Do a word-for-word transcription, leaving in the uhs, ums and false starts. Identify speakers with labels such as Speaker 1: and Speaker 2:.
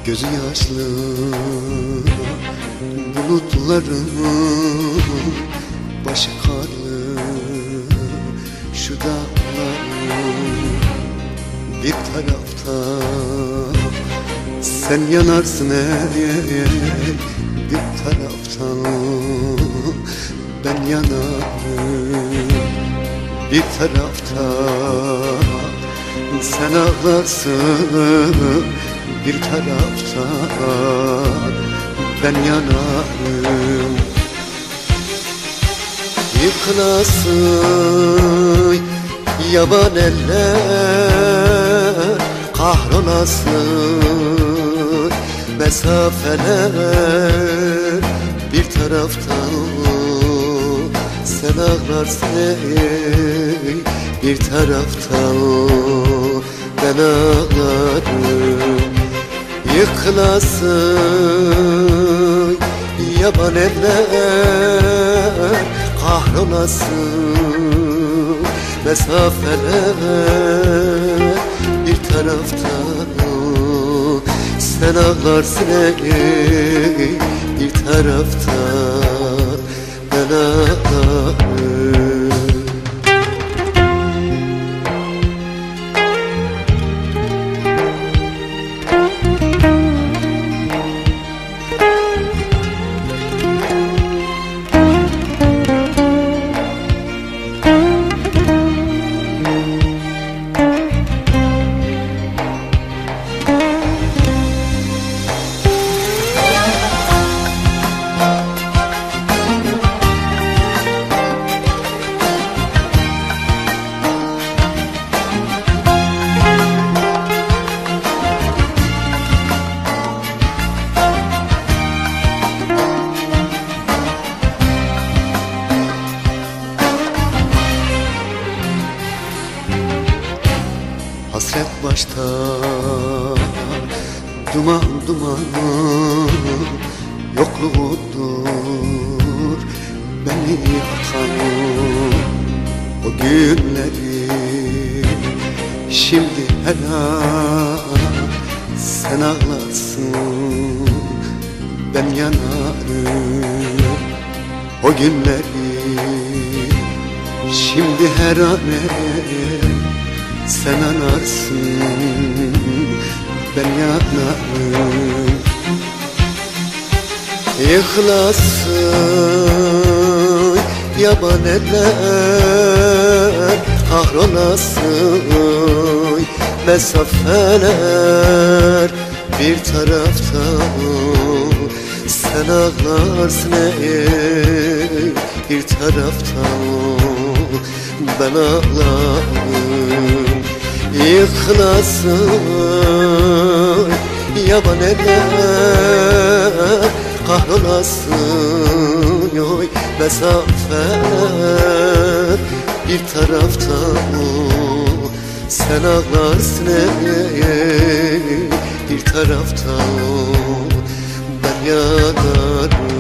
Speaker 1: gözü yaşlı bulutların, başı karlı şu dağların. Bir tarafta sen yanarsın ey, bir taraftan ben yanarım. Bir tarafta sen ağlarsın, bir tarafta ben yanarım. Yıkılasın yaban eller, kahrolasın mesafeler. Bir taraftan sen ağlarsın ey, bir taraftan ben ağlarım. Yıkılasın yaban eller, kahrolasın mesafeler. Bir taraftan sen ağlarsın ey, bir taraftan ben ağlarım. Hasret başta duman duman, yokluğudur beni yakan. O günleri şimdi her an sen ağlarsın, ben yanarım. O günleri şimdi her an sen anarsın, ben yanarım. Yıkılasın yaban eller, kahrolasın mesafeler. Bir taraftan sen ağlarsın ey, bir taraftan ben ağlarım. Yıkılasın yaban eller, kahrolasın yoy mesafeler. Bir taraftan sen ağlarsın ey, bir taraftan ben yanarım.